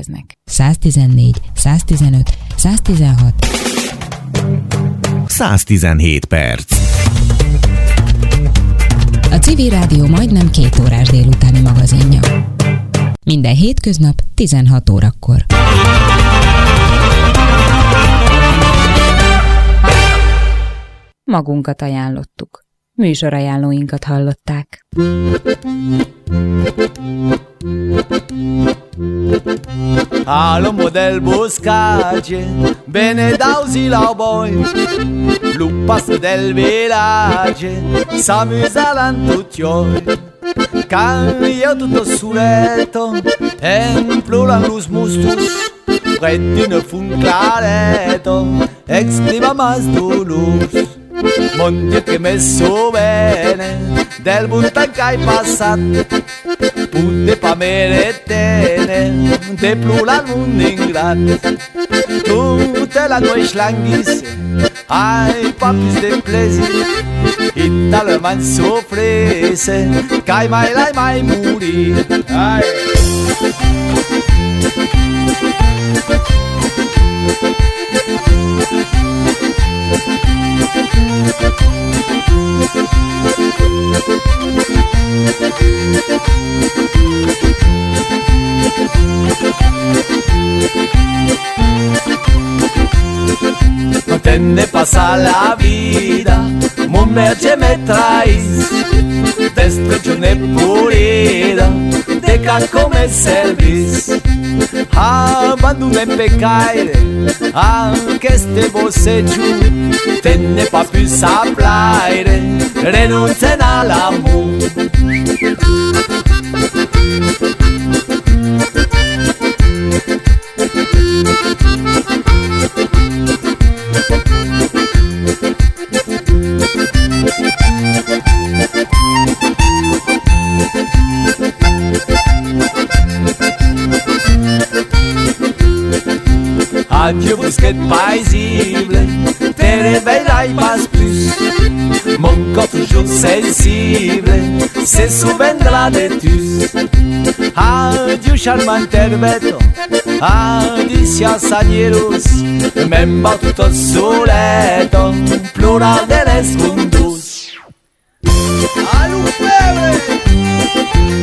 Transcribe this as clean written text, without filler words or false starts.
jelentkeznek. 114, 115, 116. 117 perc. A Civil Rádió majdnem 2 órás délutáni magazinja. Minden hétköznap 16 órakor. Magunkat ajánlottuk. Műsorajánlóinkat hallották. Al lomo del boscace, bene dausi la boi, lupas del village, s'amusano tutti oi. Cambio tutto suletto, imploran los mustos, retino fun clareto, exprima más dolor. Mon Dio che messo bene, del buntan che hai passato, putte pa meretene, de plura non ingrato. Tutte la noi schlanghis, ai papis de plesi, italo man sofrese, che mai l'hai mai muri. No te ne pasa la vida, mon merge me traes, destruccione purida, de ca come servis. Abandona il peccaire, anche este boceggio, te ne pa più saplaire, renunzen all'amore. Adieu bousquet paisible, te réveilleras pas plus. Mon corps toujours sensible se souviendra de tous. Adieu charmant herbeto, adieu asanieros, même pas tout soleto, plural de les mundos. ¡Ay, un febre!